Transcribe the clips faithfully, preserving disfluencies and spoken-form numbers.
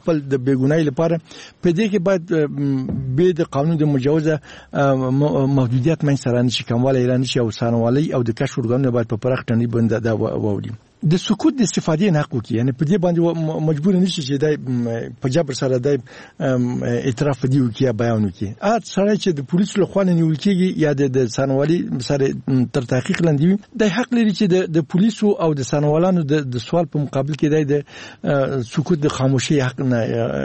خپل د بیګونای لپاره په دې کې باید به د قانون د مجوزه موجودیت من سره نشي کوموالی ایران شي او سانوالی او د کشف ورګانو باید په پراخ ټنی باندې دا ووري د سکوت د استفادې نه حق یعنی په دې باندې مجبور نشي چې دای په جبر سره دای اعتراف دی وکي بیان وکي ا سره چې د پولیس له خوا نه نیول کیږي یا د سانوالي سره تر تحقیق لاندې د حق لري چې د پولیسو او د سانوالانو د سوال په مقابل کې دای د سکوت د خاموشي حق نه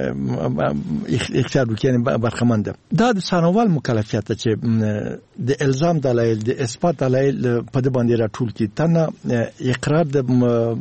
اختیار وکي یعنی برخمنده دا د سانوال مکلفیت چې د الزام دلایل د اثبات دلایل په دې باندې راټول کی تنه اقرار د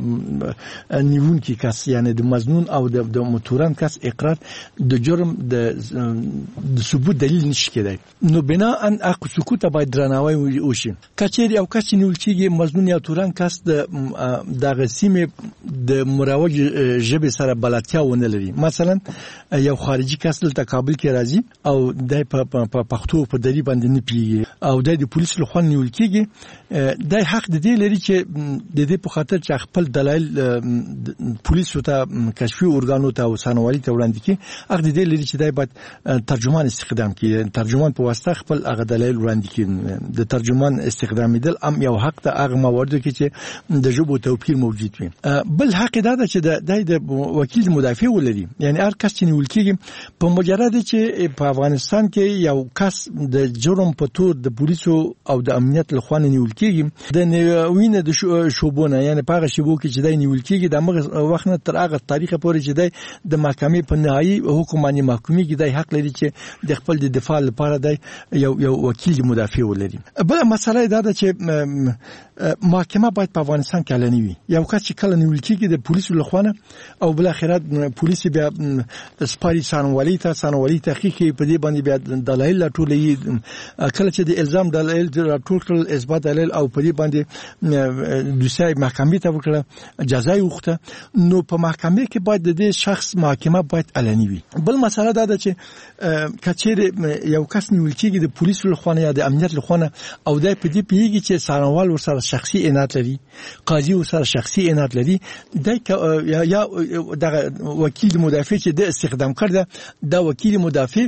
نیون کی کس یعنی د مظنون او د متورن کس اقرار د جرم د ثبوت دلیل نشي کېدای نو بنا ان اق سکوت باید درناوی وشي کچېری او کس نیول کیږي مظنون یا تورن کس د دغه سیمه د مروج جبه سره بلاتیا ونه لري مثلا یو خارجي کس دلته کابل کې راځي او د په پښتو په دری باندې نه پیږي او د پولیس له خوا نیول کیږي د حق د دې لري چې د دې په خاطر چې خپل دلایل پولیسو ته کشفي ارګانو ته او سانوالي ته وړاندې کړي هغه د دې لري چې دای باید ترجمان استخدام کړي ترجمان په واسطه خپل هغه دلایل وړاندې کړي د ترجمان استخدام دل ام یو حق ته هغه موارد کې چې د ژبو توپیر موجود وي بل حق دا ده چې د د وکیل مدافع ولري یعنی هر کس چې نیول کېږي په مجرد چې په افغانستان کې یو کس د جرم په تور د پولیسو او د امنیت لخوا نیول کېږي د نوینه د شوبونه یعنی په هغه شیبو کې چې د نیول کېږي د هغه وخت نه تر هغه تاریخ پورې چې د محکمې په نهایي حکم باندې محکومي کې د حق لري چې د خپل د دفاع لپاره د یو یو وکیل مدافع ولري بل مسله دا ده چې محکمه باید په افغانستان کې علني وي یو کس چې کله نیول کېږي د پولیسو لخوا او بل اخرت پولیس بیا سپاری سانوالي ته سانوالي تحقیق په دې باندې بیا دلایل ټولې کله چې د الزام دلایل ټول کړل اثبات دلایل او په دې باندې دوسیه محکمې ته وکړه جزای وخته نو په محکمې کې باید د دې شخص محاکمه باید علني وي بل مسله دا ده چې کچېر یو کس نیول کېږي د پولیسو لخوا یا د امنیت لخوا او دای په دې پیږي چې سانوال ورسره شخصي عنایت لري قاضي ورسره شخصي عنایت لري د یا د وکیل مدافع چې د استخدام کړه د وکیل مدافع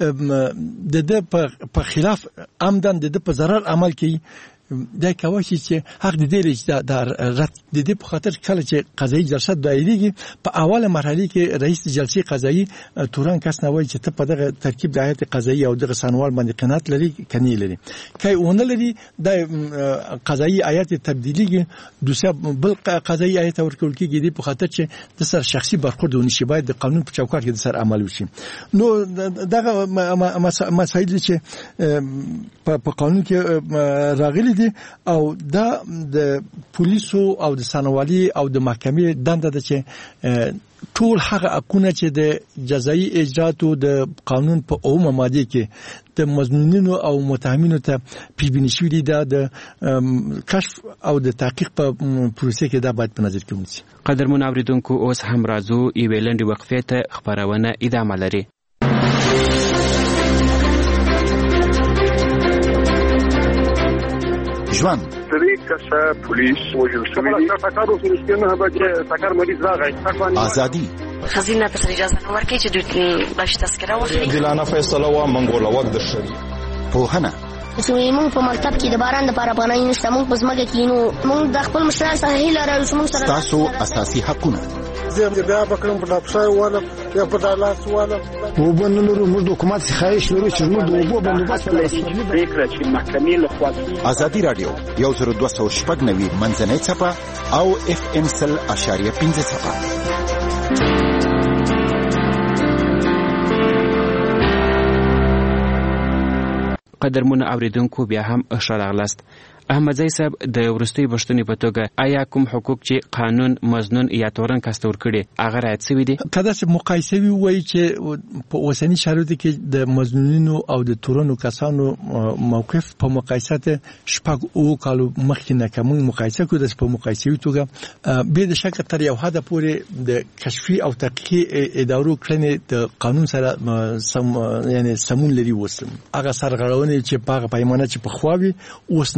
د د په خلاف عمدن د په ضرر عمل کوي دا کوي چې حق د دې لري د رد د دې په خاطر کله چې قضایي جلسه دایریږي په اوله مرحله کې رئیس جلسې قضایي تورن کس نه وایي چې ته په دغه ترکیب د هیئت قضایي او د سانوال باندې قناعت لري کني لري کای ونه لري د قضایي هیئت تبدیلیږي دوسه بل قضایي هیئت ورکول کېږي په خاطر چې د سر شخصي برخورد ونشي باید د قانون په چوکاټ کې د سر عمل وشي نو دغه مسایل چې په قانون کې راغلي او دا د پولیسو او د سانوالي او د محکمې دنده ده چې ټول هغه حقونه چې د جزایي اجراتو د قانون په عمومي ماده کې د مظنونینو او متهمینو ته پیښ شوی دي د کشف او د تحقیق په پروسه کې دا باید په نظر کې ونیسي. قدرمن اوریدونکو اوس هم راځو یوې لنډې وقفې ته خبرونه ادامه لري. ژوند سری کسه پولیس وجل شوی دی تکارو سرسکنه به چې تکار مریض راغی ازادي خزینه ته اجازه نه ورکړي چې دوی باش تذکره واخلي دلانه فیصله وا منګوله وخت د شری پوهنه چې موږ په مکتب کې د باران د لپاره پناه نشته موږ په ځمکه کې نو موږ د خپل مشران سره هیله لرو چې موږ سره تاسو اساسي حقونه زه بیا بکرم په لابسای والا یا په دالاس والا وبنلرو موږ د حکومت څخه خواهش لرو چې موږ د اوبو بندوبست فکر چې محکمې له خوا ازادي رادیو یو زر دوه سوه شپږ نوي منځنۍ څپه او اف ام سل اشاریه پنځه څپه. قدرمن اوریدونکو بیا هم ښه راغلاست. احمدزی صاحب د ورستۍ بښتنې په توګه آیا کوم حقوق چې قانون مظنون یا تورن کاستور کړي هغه رعایت شوي دي؟ کله چې مقایسه وي وایي چې په اوسني شرایطو کې د مظنونینو او د تورنو کسانو موقف په مقایسه شپږ او کالو مخکې نه کوم مقایسه کوي د په مقایسوي توګه به د شک تر یو حد پورې د کشفي او تحقیقي ادارو کړنې د قانون سره سم یعنی سمون لري وسم هغه سرغړونې چې په پیمانه چې په خواوي اوس نشته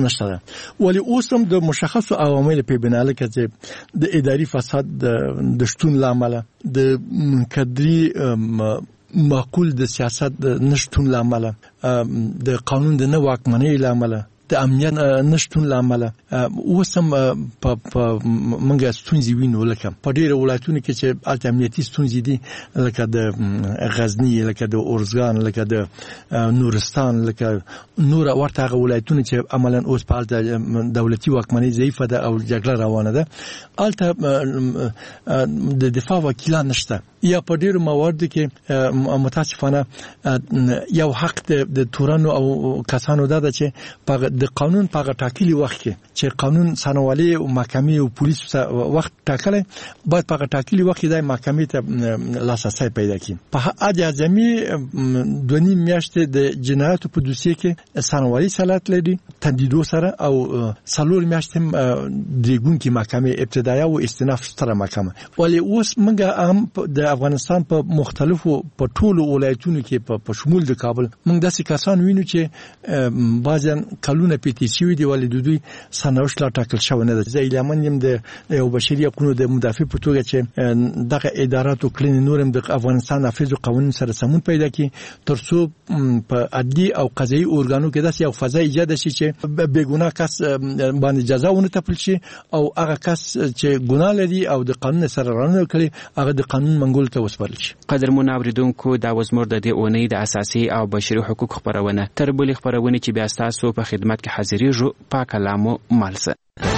ولی اوس هم د مشخصو عواملو په بنا لکه د اداري فساد د شتون لامل د کدري معقول د سیاست نشټون لامل د قانون د نه واکمنۍ لامل د امنیت نشټون لامل اوسم په منګه ستونزې وینو لکه په ډیرو ولایتونو کې چې الته امنیتي ستونزې دي لکه د غزنی لکه د اورزګان لکه د نورستان لکه نور ورته ولایتونو چې عملاً اوس په الته دولتي واکمنۍ ضعیفه ده او جګړه روانه ده الته د دفاع وکیلان نشته یا په ډیرو مواردو کې متاسفانه یو حق د تورانو او کسانو ده چې په د قانون په ټاکلي وخت کې چې قانون سنوالي او محکمې او پولیس وخت ټاکلی باید په ټاکلي وخت کې د محکمې ته لاسرسی پیدا کړي په حد اعظمي دوه نیم میاشتې د جنایاتو په دوسیه کې سنوالي صلاحیت لري تمدیدو سره او څلور میاشتې درېګونکې محکمې ابتدایي او استئناف ستره محکمه ولې اوس موږ هم د افغانستان په مختلفو په ټولو ولایتونو کې په شمول د کابل موږ داسې کسان وینو چې بعضیان کلونه پیټیسي وي دی ولې د دوی سنوش لا ټاکل شوی نه ده زه ایلامن یم د یو بشري حقوقو د مدافع په توګه چې دغه ادارات او کلین نورم د افغانستان نافذ قوانین سره سمون پیدا کړي ترڅو په عدلي او قضایي اورګانو کې داسې یو فضا ایجاد شي چې بېګناه کس باندې جزا ونه ټاکل شي او هغه کس چې ګناه لري او د قانون سره رانه کړي هغه د قانون منګول ته وسپارل شي. قدرمن اوریدونکو دا وزمر د دې اونۍ د اساسي او بشري حقوق خبرونه تر بلې خبرونه چې بیا تاسو په خدمت کې حاضرېږو په کلامو مالسه.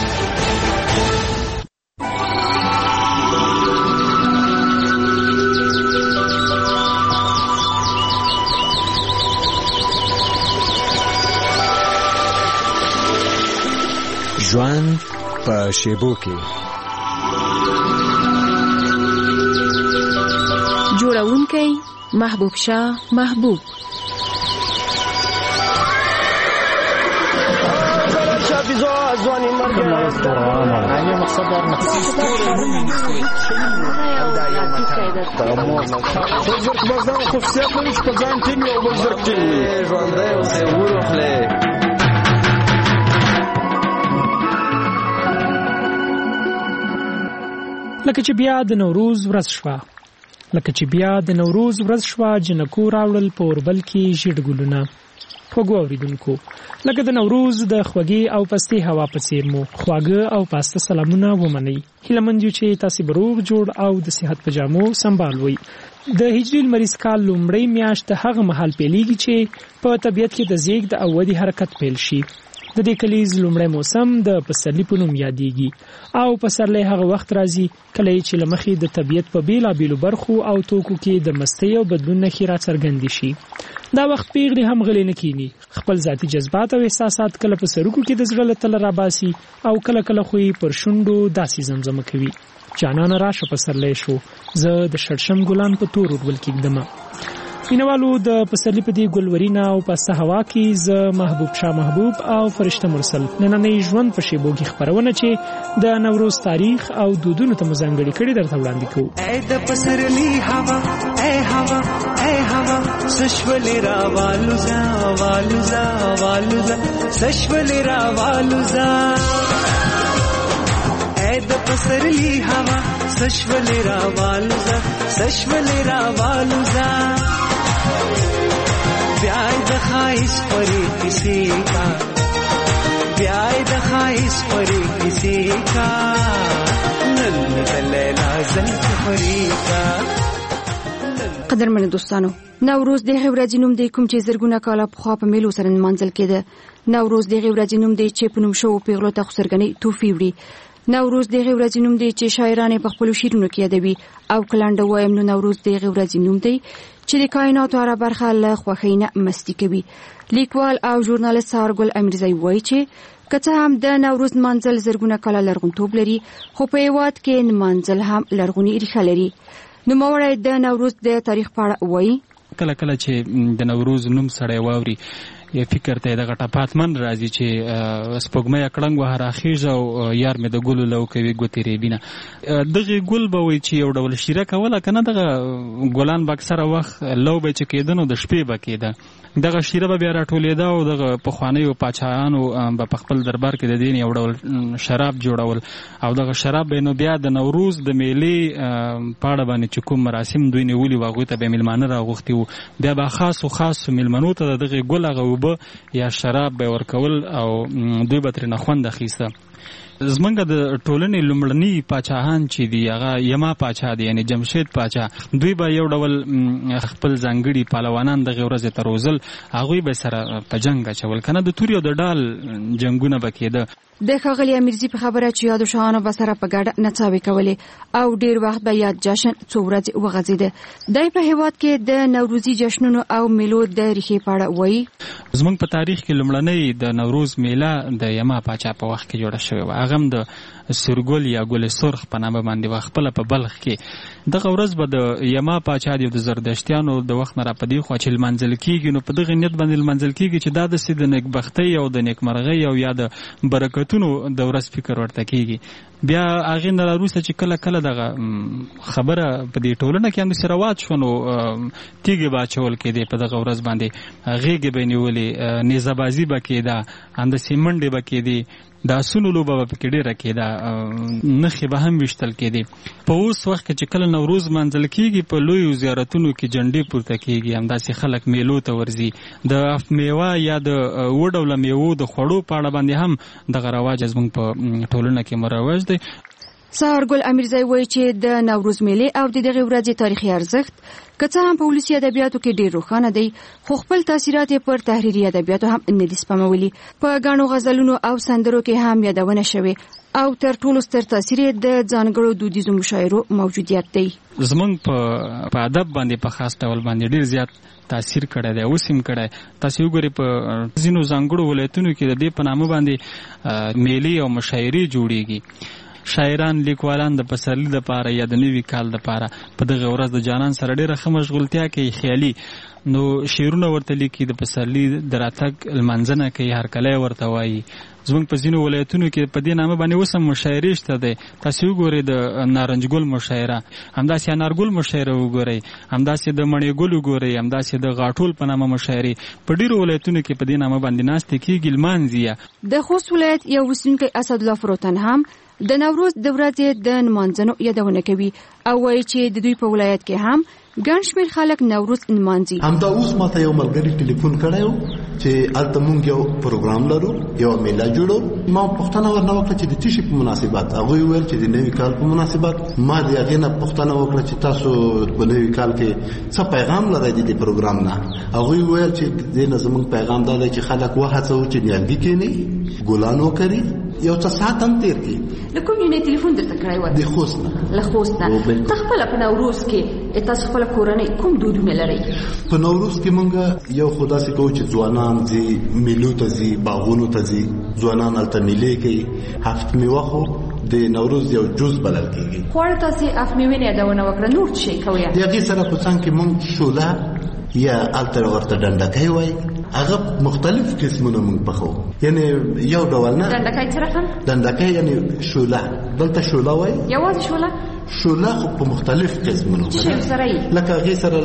ژوند په شیبو کې جوړونکی محبوب شاه محبوب ځواني مرګ نه مقصد در بزرگ بازدان خصوصیت نمیش که زن تیمی و بزرگ تیمی ژوندی اوسئ وروخلئ. لکه چې بیا د نوروز ورځ شوه لکه چې بیا د نوروز ورځ شوه جنکو راوړل په اوربل کې ژیړ ګلونه. خوږو اوریدونکو لکه د نوروز د خوږې او پستې هوا په څیر مو خواږه او پاسته سلامونه ومنئ. هیله مند یو چې تاسې به روغ جوړ او د صحت په جامو سنبال وئ. د هجري لمریز کال لومړۍ میاشت هغه مهال پیلیږي چې په طبیعت کې د زیږد او ودې حرکت پیل شي. د دې کلیز لومړی موسم د پسرلي په نوم یادېږي او پسرلی هغه وخت راځي کله چې له مخې د طبیعت په بېلابېلو برخو او توکو کې د مستۍ او بدلون نښې راڅرګندې شي. دا وخت پیغلې هم غلې نه کینی، خپل ذاتي جذبات او احساسات کله په سرکو کې د زړه له تله راباسي او کله کله خو یې پر شونډو داسې زمزمه کوي: جانانه راشه پسرلی شو، زه د شړشم ګلان په تور اوربل کېږدمه. مینوالو د پسرلي په دې ګلورینه او پسته هوا کې زه محبوب شاه محبوب او فرشته مرسل نننۍ ژوند په شیبو کې خپرونه چې د نوروز تاریخ او دودونو ته مو ځانګړې کړې درته وړاندې کوو. ای د پسرلي هوا ای هوا ای هوا سشولې راوالوزا والوزا والوزا سشولې راوالوزا ای د پسرلي هوا سشولې راوالوزا سشولې راوالوزا بیای د خایس پرې کسی کا بیای د خایس پرې کسی کا نن د لیلا زلف پرې کا. قدرمن دوستانو، نوروز د هغې ورځې نوم دی کوم چې زرګونه کاله پخوا په میلو سره نمانځل کېده. نوروز د هغې ورځې نوم دی چې په نوم شوو پیغلو ته خسرګنۍ توفې وړي. نوروز د هغې ورځې نوم دی چې شاعران یې په خپلو شعرونو کې یادوي. او که لنډه ووایم نو نوروز د هغې ورځې نوم دی چې د کائناتو هره برخه له خوښۍ نه مستي کوي. لیکوال او ژورنالست سهارګل امیرزی وایي چې که څه هم د نوروز نمانځل زرګونه کاله لرغونتوب لري، خو په هېواد کې نمانځل هم لرغونې ریښه لري. نوموړی د نوروز د تاریخ په اړه وایي: کله کله چې د نوروز نوم سړی واوري یو فکر ته دغه ټپاتمن راځي چې سپوږمۍ کړنګ وه راخیږه او یار مې د ګلو لو کوي ګوتې ریبینه. دغه ګل به وي چې یو ډول شیره کوله که نه، دغه ګلان به اکثره وخت لو به چې کېده نو د شپې به کېده. دغه شیره به بیا راټولېده او دغه پخوانیو پاچاهانو به په خپل دربار کې د دې یو ډول شراب جوړول او دغه شراب به نو بیا د نوروز د میلې په اړه باندې چې کوم مراسم دوی نیولي وو هغوی ته به میلمانه راغوښتي وو، بیا به خاصو خاصو میلمنو ته د دغې ګل هغه اوبه یا شراب به ورکول او دوی به ترېنه خوند اخیسته. زمونږ د ټولنې لومړني پاچاهان چې دي هغه یما پاچا دی، یعنی جمشید پاچا، دوی به یو ډول خپل ځانګړي پهلوانان دغې ورځې ته روزل، هغوی به سره په جنګ اچول که نه د تورې او د ډال جنګونه به کېده. د ښاغلي امیرزي په خبره چې یادو شاهانو به سره په ګډه نڅاوې کولې او ډېر وخت به یاد جشن څو ورځې وغځېده. دی په هېواد کې د نوروزي جشنونو او میلو د ریښې په اړه وایي. زمونږ په تاریخ کې لومړنۍ د نوروز میله د یما پاچا په وخت کې جوړه شوې وه، هغه هم د سورګل یا ګل سرخ په نامه باندې وه. خپله په بلخ کې دغه ورځ به د یما پاچا د زردشتیانو د وخت نه را په دې خوا چې لمانځل کېږي نو په دغې نیت باندې لمانځل کېږي چې دا داسې د نیکبختۍ او د نیکمرغۍ او یا د برکتونو د ورځ فکر ورته کېږي. بیا هغې نه راوروسته چې کله کله دغه خبره په دې ټولنه کې همداسې رواج شو نو تیږې به اچول کېدې په دغه ورځ باندې، غېږې به یې نیولې، نیزهبازي به کېده، همداسې منډې به کېدې، د اسونو لوبه به پکې ډېره کېده، نښې به هم ویشتل کېدې. په اوس وخت کې چې کله نوروز منځل کېږي په لویو زیارتونو کې جنډې پورته کېږي، همداسې خلک میلو ته ورځي. د میوه یا د اوه ډوله میوو د خوړو په اړه باندې هم دغه رواج زموږ په ټولنه کې مروج دی. سهارګل امیرزی وایي چې د نوروز میلې او د دغې ورځې تاریخي ارزښت که څه هم په ولسي ادبیاتو کې ډېر روښانه دی، خو خپل تاثیرات یې پر تحریري ادبیاتو هم نه دي سپمولي. په ګڼو غزلونو او سندرو کې هم یادونه شوې او تر ټولو ستر تاثیر یې د ځانګړو دودیزو مشاعرو موجودیت دی. زمونږ په ادب باندې په خاص ډول باندې ډېر زیات تاثیر کړی دی، اوس هم کړی. تاسې وګورئ په ځینو ځانګړو ولایتونو کې د دې په نامه باندې میلې او مشاعرې جوړېږي. شاعران لیکوالان د پسرلي دپاره یا د نوي کال دپاره په دغه ورځ د جانان سره ډېره ښه مشغولتیا کوي خیالي، نو شعرونه ورته لیکي، د پسرلي د راتګ لمانځنه کوي، هرکلی ورته وایي. زمونږ په ځینو ولایتونو کې په دې نامه باندې اوس هم مشاعرې شته دی. تاسې وګورئ د نارنجګل مشاعره، همداسې انارګل مشاعره وګورئ، همداسې د مڼې ګل وګورئ، همداسې د غاټول په نامه مشاعرې په ډېرو ولایتونو کې په دې نامه باندې ناستې کېږي، لمانځي. د خوست ولایت یو اوسیدونکی اسدالله فروتن هم د نوروز د ورځې د نمانځنو یادونه کوي او وایي چې د دوی په ولایت کې هم ګڼ شمېر خلک نوروز نمانځي. همدا اوس ماته یو ملګري ټلیفون کړی و چې هلته مونږ یو پروګرام لرو، یو میله جوړو. ما پوښتنه ورنه وکړه چې د څه شي په مناسبت؟ هغوی ویل چې د نوي کال په مناسبت. ما د هغې نه پوښتنه وکړه چې تاسو په نوي کال کې څه پیغام لرئ د دې پروګرام نه؟ هغوی ویل چې د دې نه زموږ پیغام دا دی چې خلک وهڅوو چې نیالګي کښېني، ګلان وکري، یو څه ساعت هم تېر کړي. له کوم یې ټلیفون درته کړی و؟ د خوست نه. له خوست نه. ته خپله په نوروز کې تاسو خپله کورنۍ کوم دودونه لرئ؟ په نوروز کې مونږ یو خو داسې کوو چې ځوانان ځي میلو ته ځي، باغونو ته ځي، ځوانان هلته میلې کوي. هفت میوه خو د نوروز یو جز بلل کېږي. خواړه تاسې هفت میوې نه یادونه وکړه، نور څه شی کوئ؟ د هغې سره په څنګ کې مونږ شوله یا هلته ورته ډنډکی وایي، هغه مختلف قسمونه مونږ پخو، یعنی یو ډول نه. ډنډکی څه رقم؟ ډنډکی یعنی شوله، دلته شوله وایي. یوازې شوله؟ شوله خو په مختلف قسمونو څه شی سره یي؟ لکه هغې سره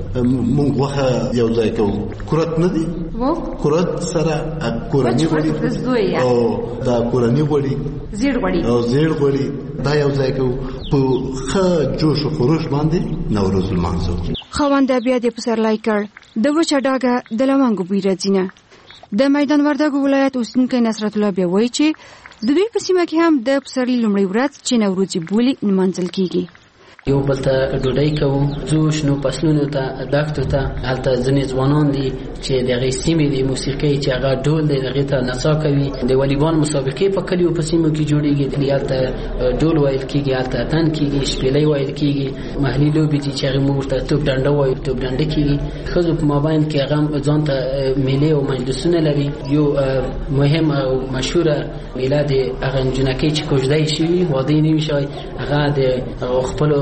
مونږ غوښه یو ځای کوو، کورت نه دی؟ کورت سره کورني غوړي او دا کورني غوړي، زیړ غوړي او زیړ غوړي، دا یو ځای کوو. په ښه جوش و خروش باندې نوروز لمانځو. خاونده بیا دې پسرلی کړ، د وچه ډاګه د لونګو بوی راځي نه. د میدان وردګو ولایت اوسیدونکی نصرت الله بیا وایي چې د دوی په سیمه کې هم د پسرلي لومړۍ ورځ چې نوروزي بولي نمانځل کېږي. یو بل ته ډوډۍ کوو، ځو شنو فصلونو ته، دښتو ته. هلته ځینې ځوانان دي چې د هغې سیمې د موسیقۍ چې هغه ډول دی هغې ته نڅا کوي. د والیبال مسابقې په کلیو په سیمو کې جوړېږي، هلته ډول ویل کېږي، هلته اتن کېږي، شپېلۍ ویل کېږي. محلي لوبې دي چې هغې موږ ورته توپ ډنډه وایو، توپ ډنډه کېږي. ښځو په مابین کې هغه ځان ته میلې او مجلسونه لري. یو مهم او مشهوره میله د هغه نجونکۍ چې کوژده یې شوي، واده یې نه وي شوی، هغه د خپلو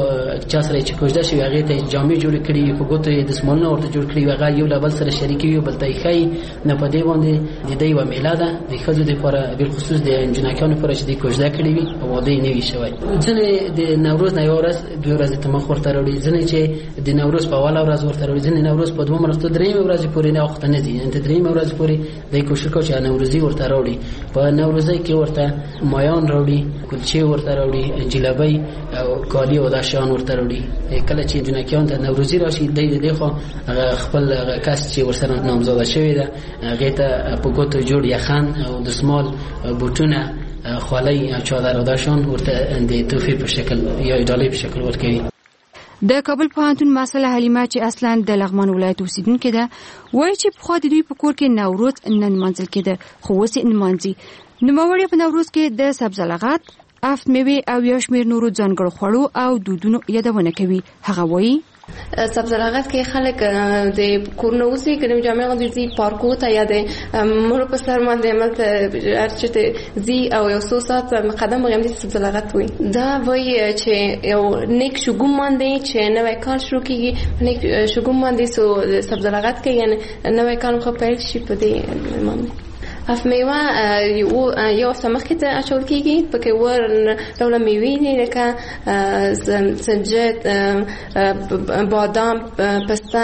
چا سره چې کوژده شي هغه ته جامې جوړ کړي په ګوتو د دسمالونه ورته جوړ کړي هغه یو لبل سره شریک یو بل ته خي نه په دې باندې د دې و میلاده د خځو د لپاره بل خصوص د جنکانو لپاره چې د کوژده کړي وي او واده نه وي شوی ځنه د نوروز نه یو ورځ دوه ورځې ته مخ ورته وروړي ځنه چې د نوروز په اول ورځ ورته وروړي ځنه نوروز په دوه مرسته درې ورځې پورې نه وخت نه دي انت درې ورځې پورې د کوشش کوي چې نوروزي ورته وروړي په نوروزي کې ورته مایان وروړي کلچې ورته وروړي جلبۍ او کالی او داشان ورته وروړي کله چې جنکان ته نوروزي راشي د دې دغه خپل کس چې ورسره نامزاده شوی ده هغه ته په ګوتو جوړ یخن او دسمال بوټونه خولۍ او چادر او داشان ورته د توفی په شکل یا ډالۍ په شکل ورکوي. د کابل پوهنتون مسله حلیمه چې اصلا د لغمان ولایت اوسیدونکې ده وایي چې په خو د دوی په کور کې نوروز نن منځل کېده خو اوس یې نمانځي. نوموړی په نوروز کې د سبزه لغت افت میوې او یو شمېر نورو ځانګړو خوړو او دودونو یادونه کوي. هغه وایي سبزه لغت کې خلک د کورونو اوسي ګرم جامع غوندي پارکو ته یا د مړو په سر باندې ملته ارچته زی او یو څو ساعت مقدم غوندي سبزه لغت وي دا وایي چې یو نیک شګوم باندې چې نوې کال شروع کیږي نیک شګوم باندې سو سبزه لغت کې یعنی نوې کال خو پیل شي په دې باندې اف میوه یو یو سمخه ته اچول کیږي پکې ور ډول میوې دي لکه سنجد بادام پسته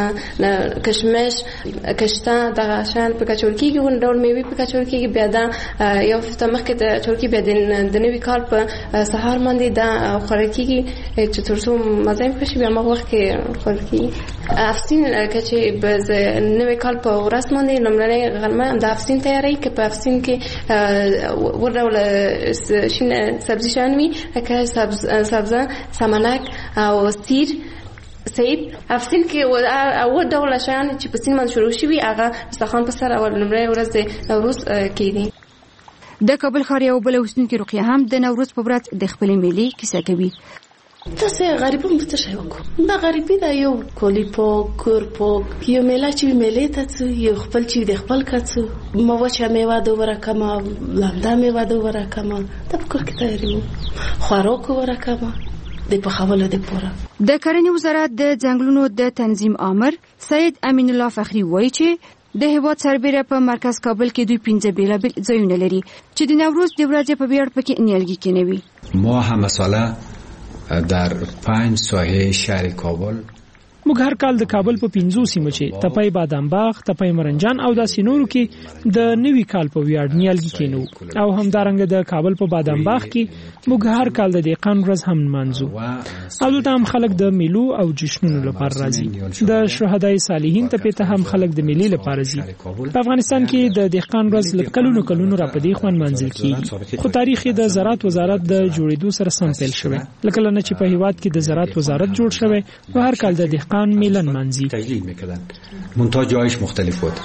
کشمش کشتا دغه شان پکې اچول کیږي ور ډول میوې پکې اچول کیږي بیا دا یو سمخه ته اچول کیږي بیا د نوې کال په سهار باندې دا خورل کیږي چې تر څو مزه یې خوشي بیا ما وخت کې خورل کیږي افسین چې بز نوې کال په ورځ باندې لمړنۍ غرمه د افسین تیاری که په افسین کې ورډول شین سبزی شانوي لکه سبز سبزه سمنک او سیر سید افسین کې او ډول شان چې په سین باندې شروع شوی هغه مستخوان په سر اول لمړنۍ ورځ د نوروز کې دي. د کابل ښار یو بل اوسیدونکي رقیه هم د نوروز په ورځ د خپلې میلې کیسه کوي. تاسو غریبون به څه شي وکړو دا غریبي دا یو کولی په کور په یو میله چې میلې ته څو یو خپل چې د خپل کڅو مو وچه میوه دوره کما لامدا میوه دوره کما د کور کې تیاری خوراک وره کما د په خولو د پوره. د کرنې وزارت د ځنګلونو د تنظیم آمر سید امین الله فخری وایي چې د هیواد سربېره په مرکز کابل کې دوی پنځه بیلابل ځایونه لري چې د نوروز د ورځې په ویاړ پکې نیالګي کینوي. ما هم مثلا در پنج ساحه شهر کابل موږ هر کال د کابل په پنځو سیمو چې تپای بادام باغ، تپای مرنجان او داسې نورو کې د نوي کال په ویاړ نیالګي کینو او همدارنګه د کابل په بادام باغ کې موږ هر کال د دهقان ورځ هم منځو او دلته هم خلک د میلو او جشنونو لپاره راځي. د شهدای صالحین ته پته هم خلک د میلې لپاره ځي. په افغانستان کې د دهقان ورځ لکلونو کلونو را پدې خوان منځل کیږي خو تاریخ د زراعت وزارت د جوړېدو سره سم پیل شوی. لکه لنه چې په هیواد کې د زراعت وزارت جوړ شوی و هر کال د دهقان میلن منزی تجلیل میکردن منتها جایش مختلف بود.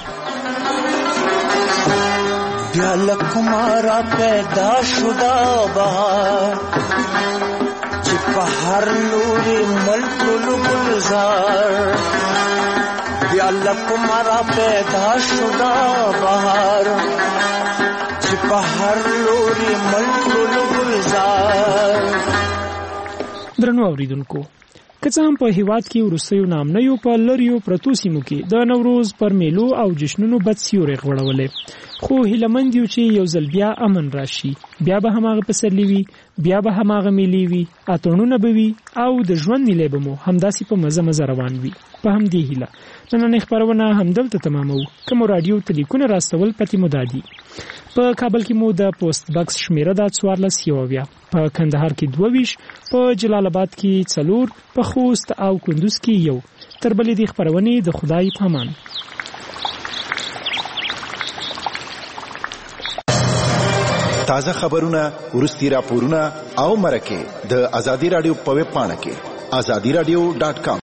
بیا لکمارا پیدا شدا بهار چې په هر لوري ملک گلزار بیا لکمارا پیدا شدا بهار چې په هر لوري ملک گلزار. درنو اوریدونکو که څه هم په هیواد کې وروستیو نامنیو په لریو پرتو سیمو کې د نوروز پر میلو او جشنونو بد سیوري غوړولې خو هیلمند یو چې یو ځل بیا امن راشي بیا به هماغه پسرلی وي بیا به هماغه میلې وي اتونونه به وي او د ژوند نیلې به مو همداسې په مزه مزه روان وي. په همدې هیله نننۍ خبرونه همدلته تمامو. کوم رادیو تلیکونه راستول پتی مو دادي. په کابل کې مو د پوسټ باکس شمیره د څوارلس یوویا، په کندهار کې دوه ویش، په جلال آباد کې څلور، په خوست او کندوز کې یو. تر بلې دې خبرونه د خدای په امان. تازه خبرونه، ورستي راپورونه او مرکه د ازادي رادیو په ویب پاڼه کې azadi radio dot com